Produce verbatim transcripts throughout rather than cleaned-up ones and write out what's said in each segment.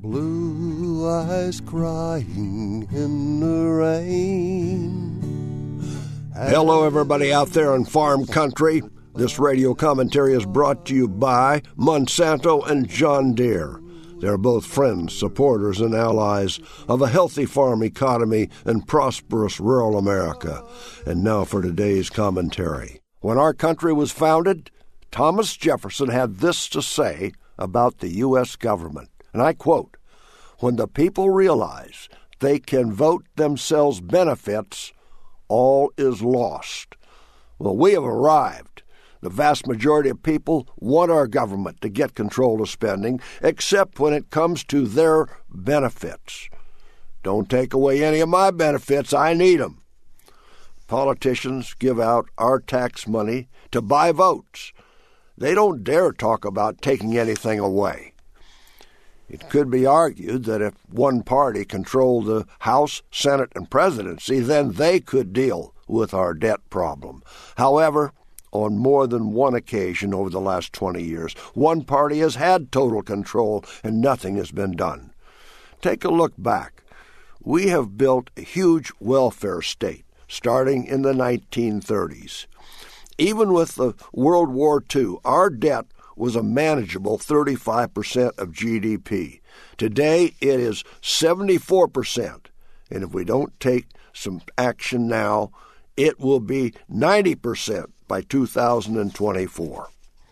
Blue eyes crying in the rain. Hello, everybody out there in farm country. This radio commentary is brought to you by Monsanto and John Deere. They're both friends, supporters, and allies of a healthy farm economy and prosperous rural America. And now for today's commentary. When our country was founded, Thomas Jefferson had this to say about the U S government, and I quote, "When the people realize they can vote themselves benefits, all is lost." Well, we have arrived. The vast majority of people want our government to get control of spending, except when it comes to their benefits. Don't take away any of my benefits. I need them. Politicians give out our tax money to buy votes. They don't dare talk about taking anything away. It could be argued that if one party controlled the House, Senate, and presidency, then they could deal with our debt problem. However, on more than one occasion over the last twenty years, one party has had total control and nothing has been done. Take a look back. We have built a huge welfare state starting in the nineteen thirties. Even with the World War Two, our debt was a manageable thirty-five percent of G D P. Today, it is seventy-four percent, and if we don't take some action now, it will be ninety percent by two thousand twenty-four.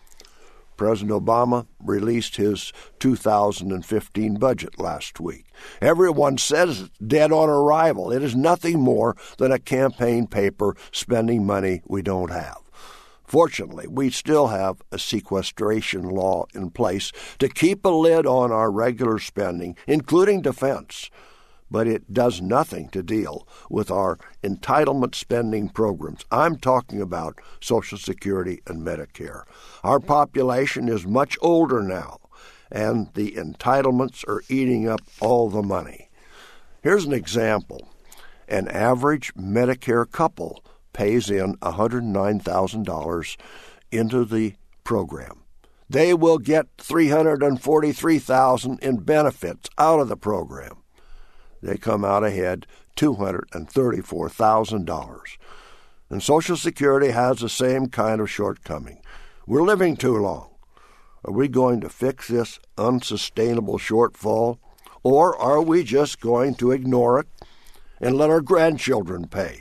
President Obama released his two thousand fifteen budget last week. Everyone says it's dead on arrival. It is nothing more than a campaign paper spending money we don't have. Fortunately, we still have a sequestration law in place to keep a lid on our regular spending, including defense. But it does nothing to deal with our entitlement spending programs. I'm talking about Social Security and Medicare. Our population is much older now, and the entitlements are eating up all the money. Here's an example. An average Medicare couple pays in one hundred nine thousand dollars into the program. They will get three hundred forty-three thousand dollars in benefits out of the program. They come out ahead two hundred thirty-four thousand dollars. And Social Security has the same kind of shortcoming. We're living too long. Are we going to fix this unsustainable shortfall, or are we just going to ignore it and let our grandchildren pay?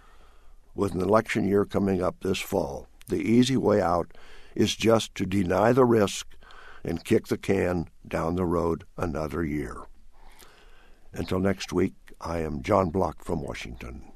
With an election year coming up this fall, the easy way out is just to deny the risk and kick the can down the road another year. Until next week, I am John Block from Washington.